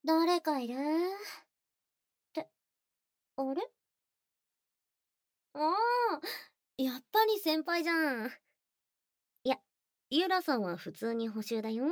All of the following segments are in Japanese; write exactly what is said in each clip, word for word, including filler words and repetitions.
誰かいるって、あれ？ああ、やっぱり先輩じゃん。いや、ゆらさんは普通に補習だよ。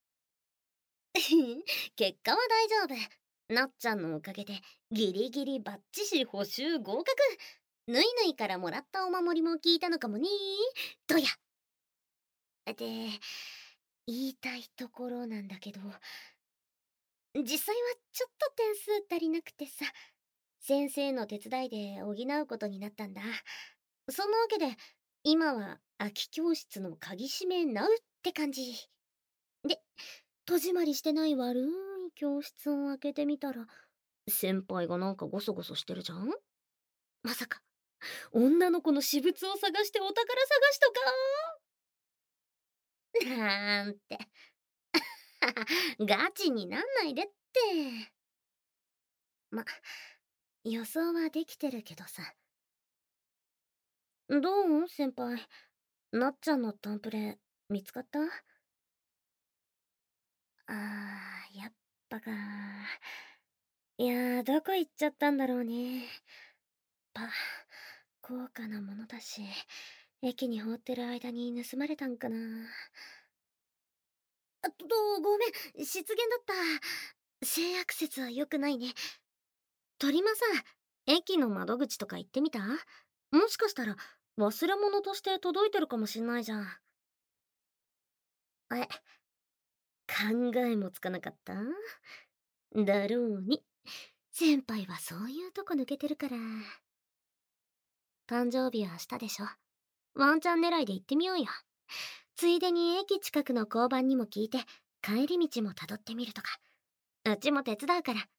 結果は大丈夫。なっちゃんのおかげでギリギリバッチシ補習合格。ぬいぬいからもらったお守りも聞いたのかもね。どや。で、言いたいところなんだけど、実際はちょっと点数足りなくてさ、先生の手伝いで補うことになったんだ。そんなわけで、今は空き教室の鍵閉めなうって感じ。で、戸締まりしてない悪い教室を開けてみたら、先輩がなんかゴソゴソしてるじゃん。まさか、女の子の私物を探してお宝探しとかなんて。ガチになんないでって。ま、予想はできてるけどさ。どう先輩。なっちゃんのタンプレ、見つかった？あー、やっぱか。いやー、どこ行っちゃったんだろうね。パ、高価なものだし、駅に放ってる間に盗まれたんかな。あと、ごめん、失言だった。性悪説は良くないね。鳥間さん、駅の窓口とか行ってみた？もしかしたら、忘れ物として届いてるかもしんないじゃん。え、考えもつかなかった？だろうに。先輩はそういうとこ抜けてるから。誕生日は明日でしょ。ワンチャン狙いで行ってみようよ。ついでに駅近くの交番にも聞いて、帰り道も辿ってみるとか。うちも手伝うから。ね。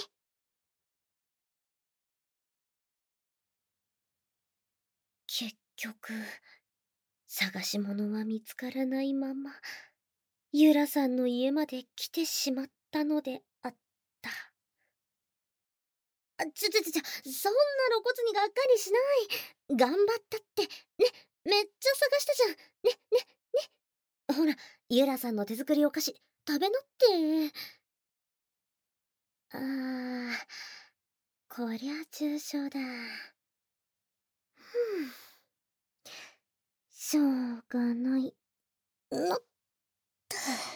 結局、探し物は見つからないまま、ゆらさんの家まで来てしまったのであった。あ、ちょちょちょちょ、そんな露骨にがっかりしない。頑張ったって。ね、めっちゃ探したじゃん。ね、ね、ね。ほら、ゆらさんの手作りお菓子、食べなって。あー、こりゃ重症だ。ふぅ、しょうがない。のっと。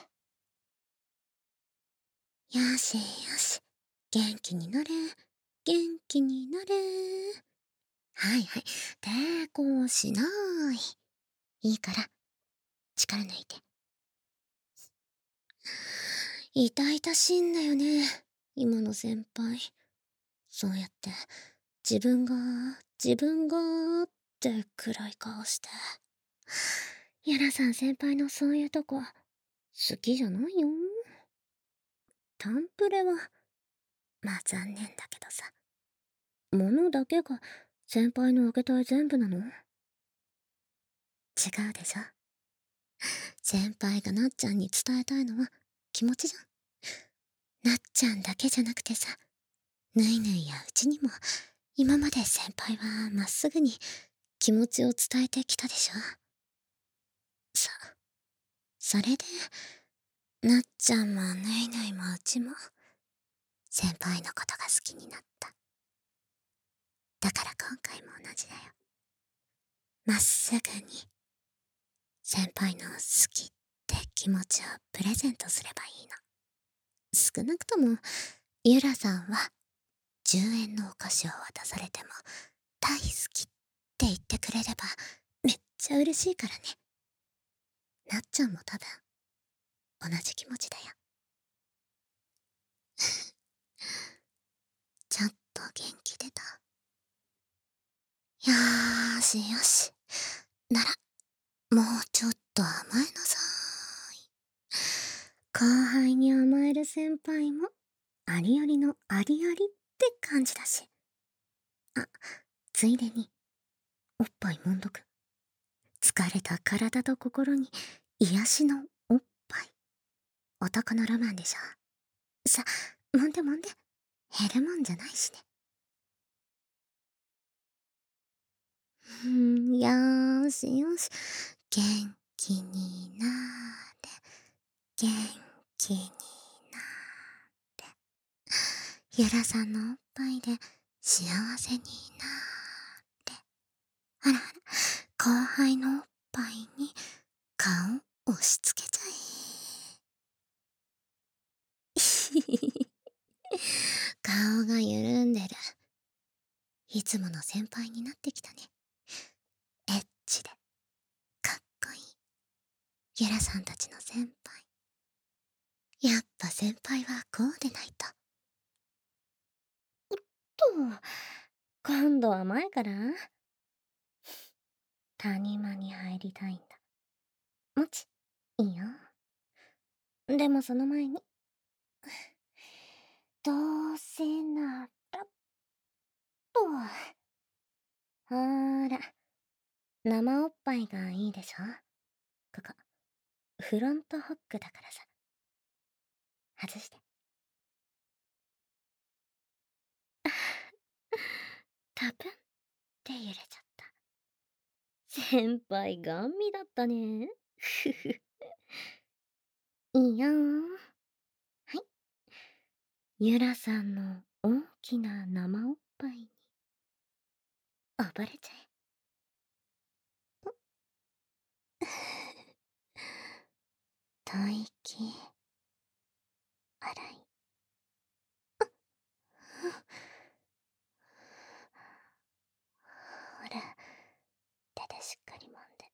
よしよし。元気になれ。元気になれ。はいはい。抵抗しない。いいから、力抜いて。痛々しいんだよね。今の先輩。そうやって、自分が、自分が、って暗い顔して。ゆらさん先輩のそういうとこ、好きじゃないよ。タンプレは、まあ残念だけどさ。物だけが先輩の開けたい全部なの？違うでしょ。先輩がなっちゃんに伝えたいのは気持ちじゃん。なっちゃんだけじゃなくてさ、ぬいぬいやうちにも、今まで先輩はまっすぐに気持ちを伝えてきたでしょ。そ、それで、なっちゃんもぬいぬいもうちも、先輩のことが好きになった。だから今回も同じだよ。まっすぐに、先輩の好きって気持ちをプレゼントすればいいの。少なくとも、ゆらさんは、じゅうえんのお菓子を渡されても、大好きって言ってくれれば、めっちゃ嬉しいからね。なっちゃんも多分、同じ気持ちだよ。ちょっと元気出た？よーしよし。なら、もうちょっと甘えなさい。後輩に甘える先輩も、ありありのありありって感じだし。あ、ついでに、おっぱい揉んどく。疲れた体と心に癒しのおっぱい。男のロマンでしょ。さ、揉んで揉んで。減るもんじゃないしね。うん、よーしよし。元気になーれ。元気になーれ。 ゆらさんのおっぱいで幸せになーって。あらあら、後輩のおっぱいに顔押し付けちゃえ。ひひひ。顔が緩んでる。いつもの先輩になってきたね。エッチでかっこいいゆらさんたちの先輩。やっぱ先輩はこうでないと。おっと、今度は前から谷間に入りたいんだ。もち、いいよ。でもその前に、どうせならと。ほーら、生おっぱいがいいでしょ。ここ、フロントホックだからさ。外して。タプンって揺れちゃった。先輩ガン見だったね。ふふ。いいよー。はい。ゆらさんの大きな生おっぱいに溺れちゃえ。吐息荒い。ほら、手でしっかり揉んで。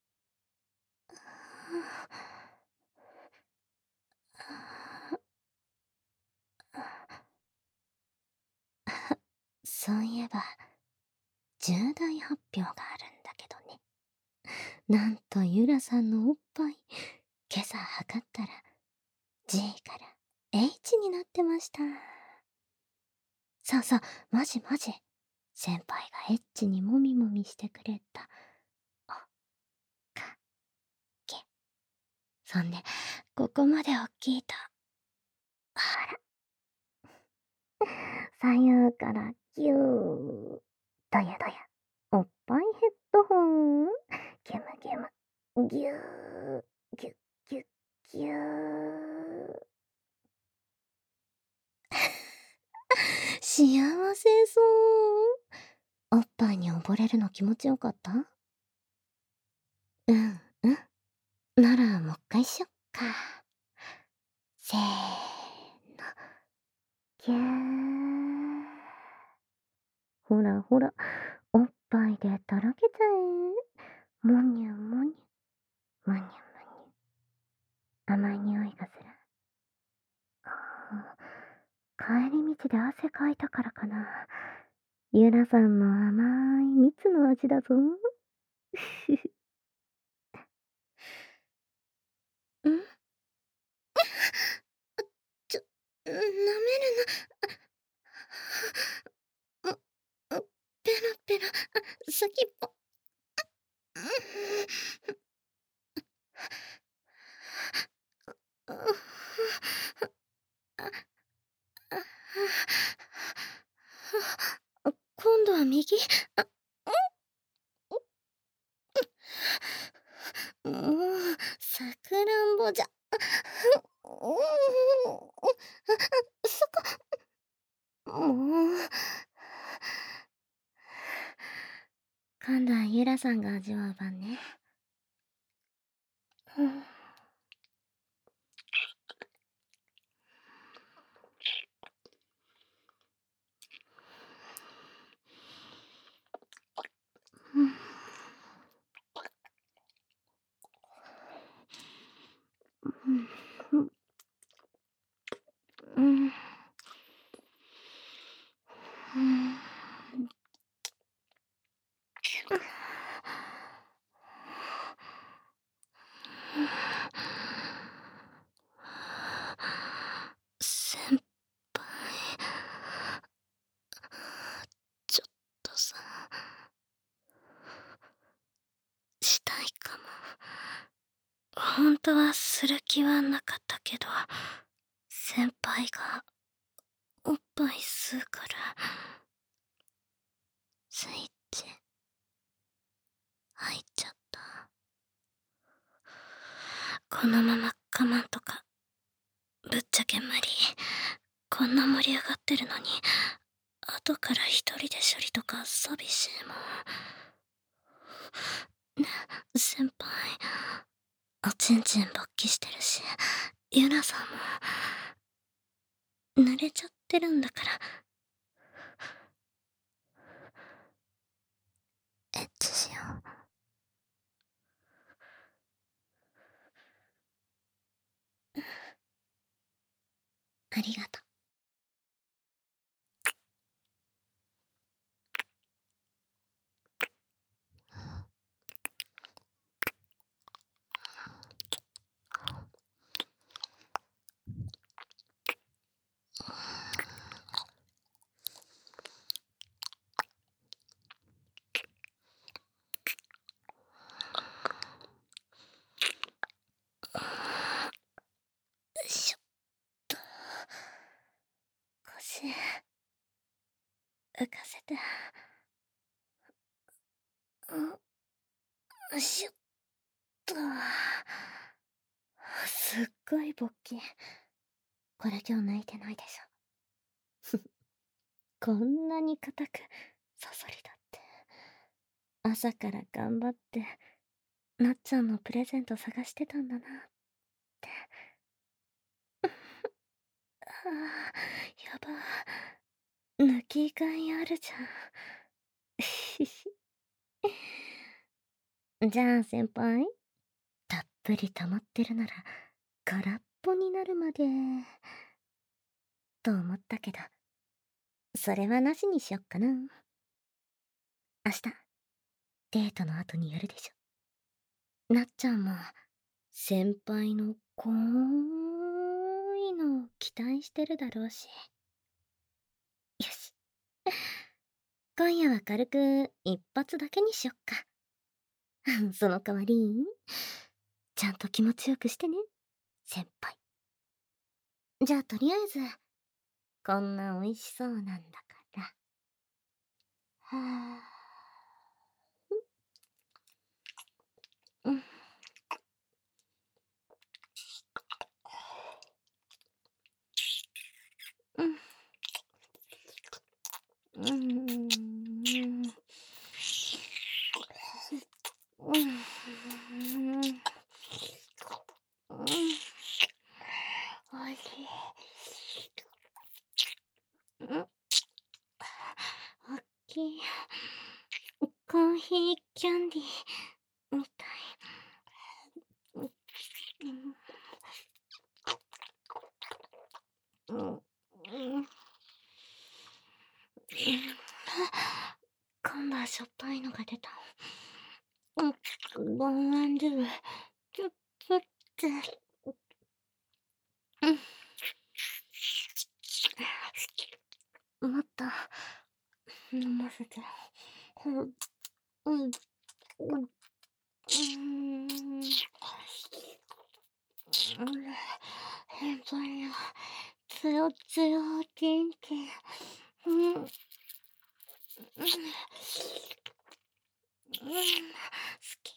そういえば重大発表があるんだけどね。なんとゆらさんのおっぱい、今朝測ったら G から H になってました。そうそう、マジマジ。先輩がエッチにもみもみしてくれたおかげ。そんでここまで大きいと、ほら、左右からギューどやどや、おっぱいヘッドホン、ギュムギュム、ギューギュッギュッギュー。幸せそう。おっぱいに溺れるの気持ちよかった？うんうん。ならもう一回しよっか。せーの。ぎゅー。ほらほら、おっぱいでとろけちゃえ。もにゅもにゅ。もにゅもにゅ。甘い匂いがする。帰り道で汗かいたからかな。ゆらさんの甘い蜜の味だぞ。んちょ、舐めるな。ペラペラ、先っぽ。今度は右。あ、もう、さくらんぼじゃ。そこ。もう。今度はゆらさんが味わう番ね。うん。うん。うん。先輩、ちょっとさ、したいかも。本当はする気はなかったけど、先輩がおっぱい吸うから、スイッチ入っちゃった。このまま我慢とかぶっちゃけ無理。 こんな盛り上がってるのに、後から一人で処理とか寂しいもん。ね、先輩。おちんちん勃起してるし、ユナさんも、濡れちゃってるんだから。エッチしよう。ありがとう。よいしょっと。腰、浮かせて。よいしょっと。すっごい勃起。これ今日泣いてないでしょ。こんなに硬く、サソリだって。朝から頑張って、なっちゃんのプレゼント探してたんだなって。ああ、やば。抜きがいあるじゃん。じゃあ先輩、たっぷり溜まってるなら、空っぽになるまで、と思ったけど、それはなしにしよっかな。明日、デートの後にやるでしょ。なっちゃんも、先輩のこーいのを期待してるだろうし。よし。今夜は軽く一発だけにしよっか。その代わり、ちゃんと気持ちよくしてね、先輩。じゃあとりあえず、こんな美味しそうなんだから。はぁ。うん。うん。うん。うん。うん。おいしい。うん。おっきい。コーヒーキャンディーみたい。うん。うん。今度はしょっぱいのが出た。うん。ボンアンドゥ。ちょっとって。うん。もっと、飲ませて。うん。うん。うん。うん。先輩の、つよつよ元気。うん。うん。うん。好き。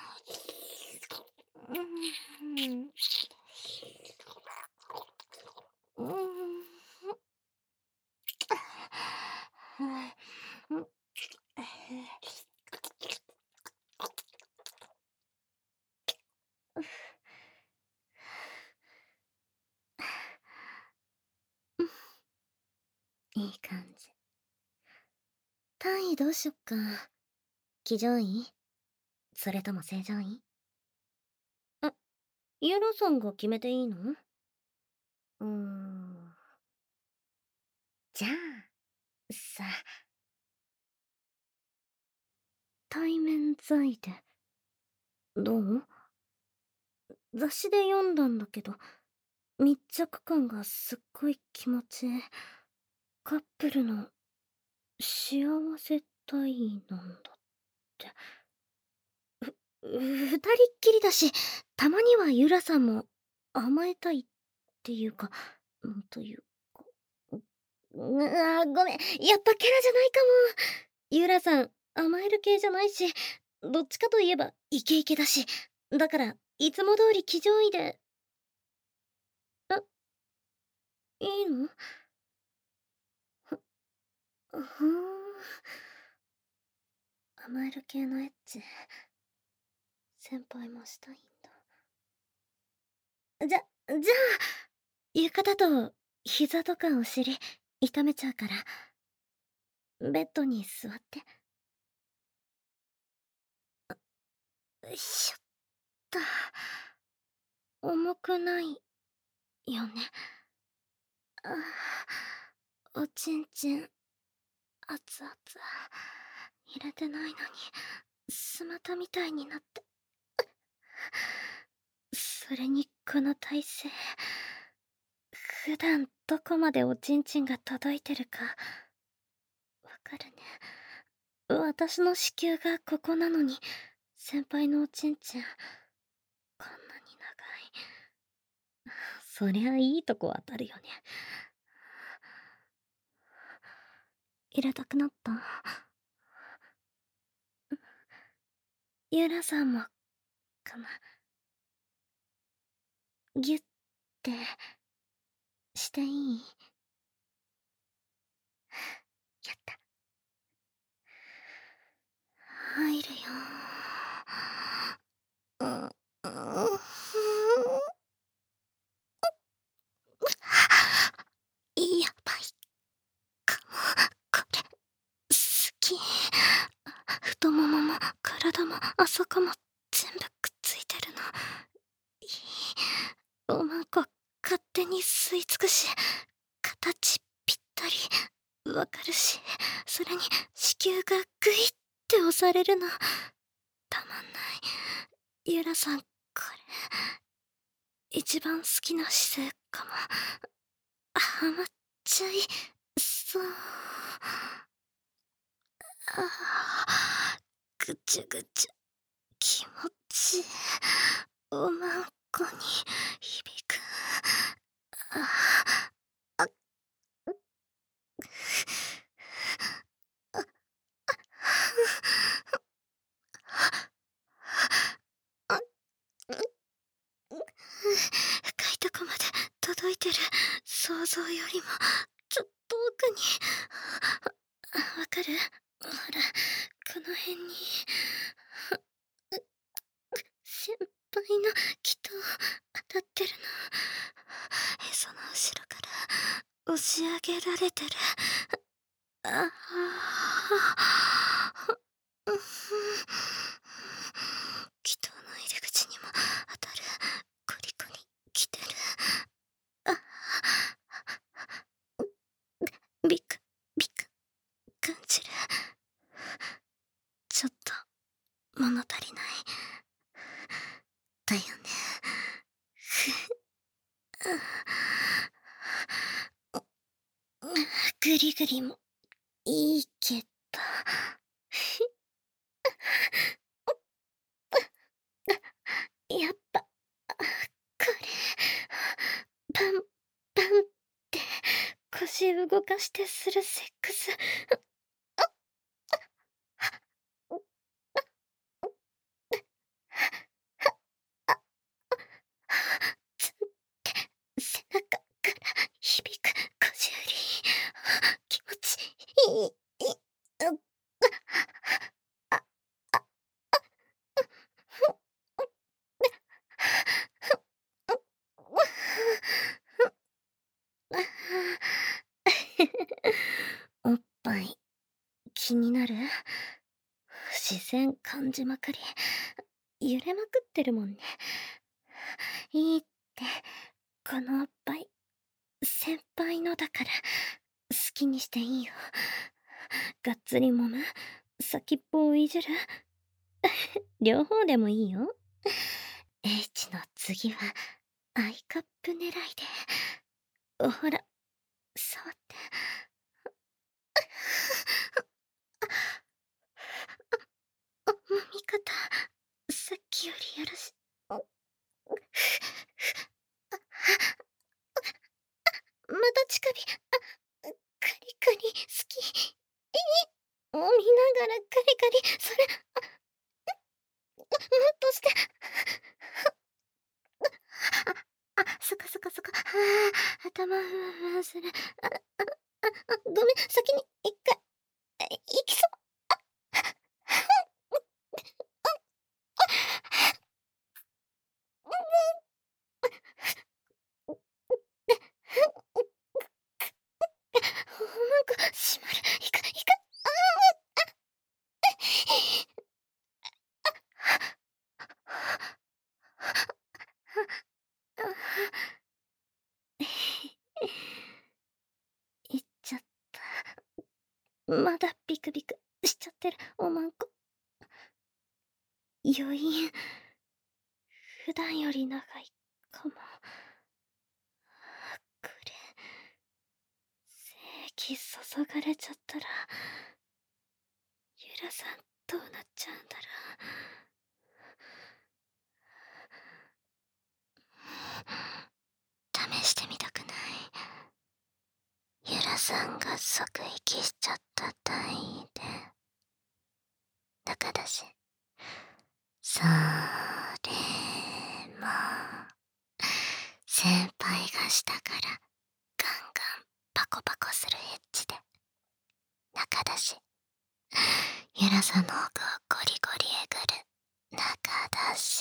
うん。うん。うん。いい感じ。単位どうしよっか。騎乗位それとも正常位？あ、ユラさんが決めていいの？うーん。じゃあ、さ、対面在で。どう？雑誌で読んだんだけど、密着感がすっごい気持ちいい。カップルの幸せ体なんだって。ふ、二人っきりだし、たまにはユラさんも甘えたいっていうか、なんというか。うあー、ごめん。やっぱキャラじゃないかも。ユラさん、甘える系じゃないし、どっちかといえばイケイケだし。だから、いつも通り騎乗位で。あ、いいの？ うふん。甘える系のエッチ、先輩もしたいんだ。じゃ、じゃあ、床だと膝とかお尻痛めちゃうから、ベッドに座って。よいしょっと。重くないよね。ああ、おちんちん、熱々。入れてないのに、スマタみたいになって。それにこの体勢。普段どこまでおちんちんが届いてるか、わかるね。私の子宮がここなのに、先輩のおちんちん、こんなに長い。そりゃいいとこ当たるよね。入れたくなった？ゆらさんも、かな。ギュッて、していい？やった。入るよ。うん、うん、やばいかも、これ、好き。太ももも体もあそこも全部くっついてるの。いい。おまんこ勝手に吸い尽くし、形ぴったりわかるし、それに子宮がグイって押されるのたまんない。ゆらさん、これ一番好きな姿勢かも。ハマっちゃいそう。あー、ぐちゅぐちゅ気持ちいい。おまんこに響く。ああ、あ、あ、深いとこまで届いてる。想像よりもずっと奥に。わかる？ほら、この辺に。先輩の気と当たってるの。へその後ろから押し上げられてる。ああ、うん、気筒の入り口にも当たる。コリコリきてる。あ、ビクビク感じる。ちょっと物足りないだよね。グリグリもいいけど。やっぱ、これ、パン、パンって腰動かしてするセックス。つって背中から響く腰振り。気持ちいい。うあ、あ、おっぱい気になる？視線感じまくり、揺れまくってるもんね。いいって、このおっぱい先輩のだから好きにしていいよ。がっつり揉む？先っぽをいじる？両方でもいいよ。H の次はアイカップ狙いで。ほら、触って。あ、揉み方、さっきよりよろし。また近火。あ、カリカリ好き。揉みながらカリカリ、それ、もっとして。あ、あ、そこそこそこ。はあ、頭ふわふわする。あ、あ、あ、あ、ごめん、先に一回。 いきそう。なんか閉まる。いくいく。いっちゃった。まだビクビクしちゃってるおまんこ。余韻普段より長いかも。これ精液注がれちゃったらゆらさんどうなっちゃうんだろう。試してみたくない？ゆらさんが即息しちゃった単位で中だし、それも先輩がしたからガンガンパコパコするエッチで中だし、ゆらさんの奥をゴリゴリえぐる中だし、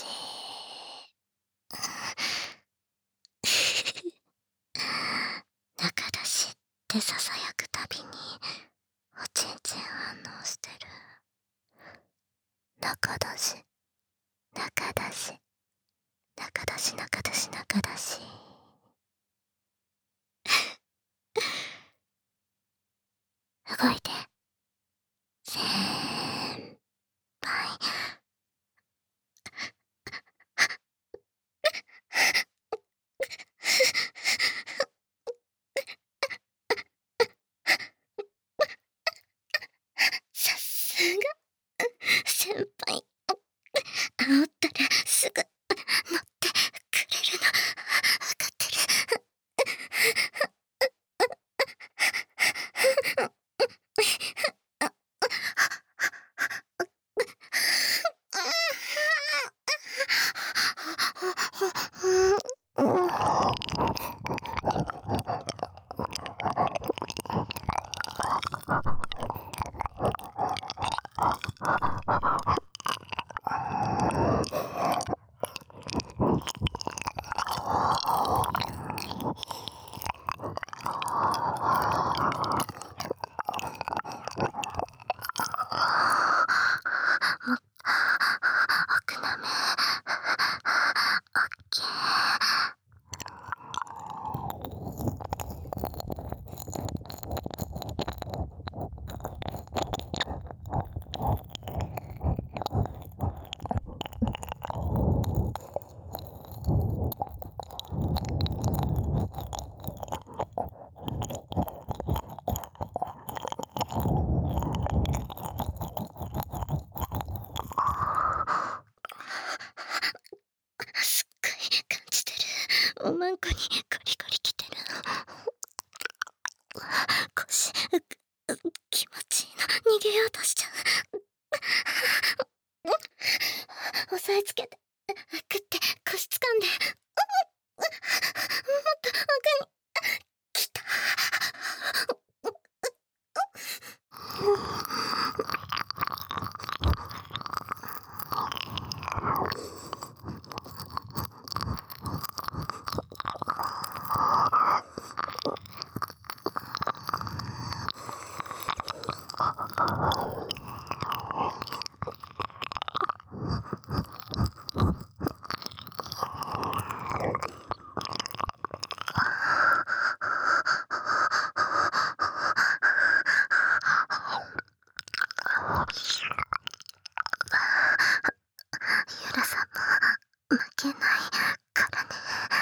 中だしってささやくたびにおちんちん反応してる。中だし中だし中だし中だし中だし動いて先輩。さすが先輩。煽ったらすぐ乗ってくれるの分かってる。奥なめオッケー。すっごい感じてる。おまんこにゴリゴリきてるの。腰うう気持ちいいの。逃げようとしちゃう。押さえつけてグッて腰掴んで、もっと奥に来た。ゆらさんも負けないからね。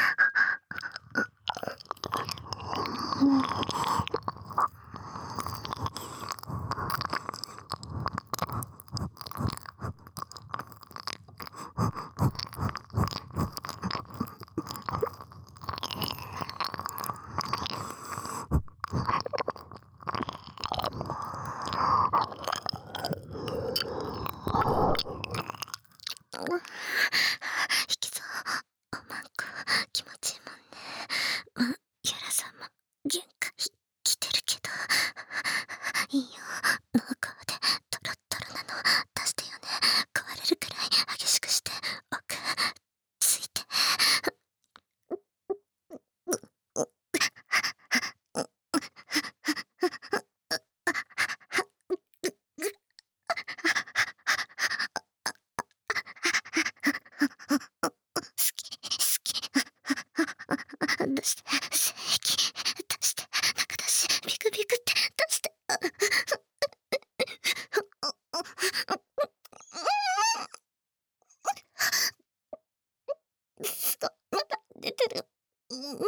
引きそう。おまんこ気持ちいいもんね。ま、ゆらさんも限界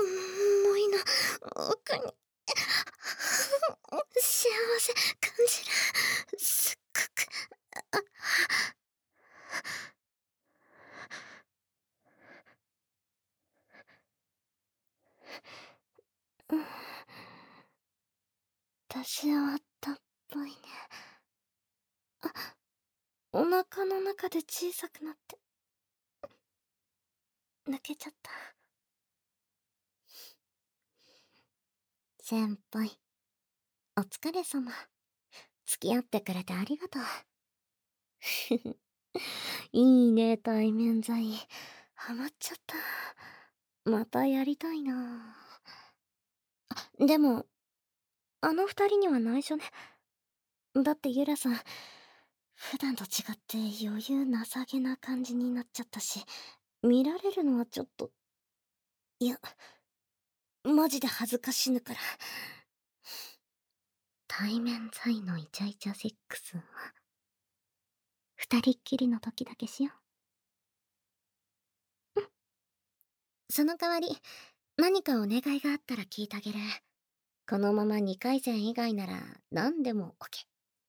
思いの奥に幸せ感じる。すっごく。あ、うん、出し終わったっぽいね。あ、お腹の中で小さくなって抜けちゃった。先輩、お疲れ様。付き合ってくれてありがとう。いいね、対面剤。ハマっちゃった。またやりたいな。でも、あの二人には内緒ね。だってユラさん、普段と違って余裕なさげな感じになっちゃったし、見られるのはちょっと、いや、マジで恥ずかしぬから。対面剤のイチャイチャセックスは、二人っきりの時だけしよう。うん。その代わり、何かお願いがあったら聞いてあげる。このままにかい戦以外なら何でも OK。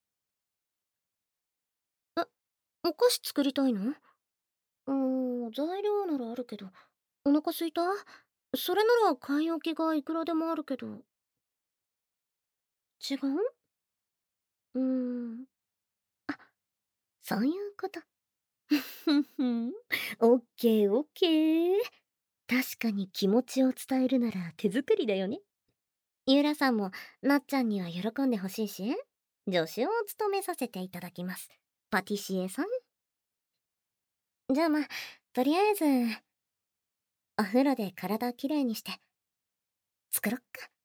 え、お菓子作りたいの？うーん、材料ならあるけど。お腹すいた？それなら買い置きがいくらでもあるけど。違う？うーん。あ、そういうこと。ふんふん。オッケーオッケー。確かに気持ちを伝えるなら手作りだよね。ゆらさんもなっちゃんには喜んでほしいし、助手を務めさせていただきます。パティシエさん。じゃあまあ、とりあえず、お風呂で体きれいにして、作ろっか。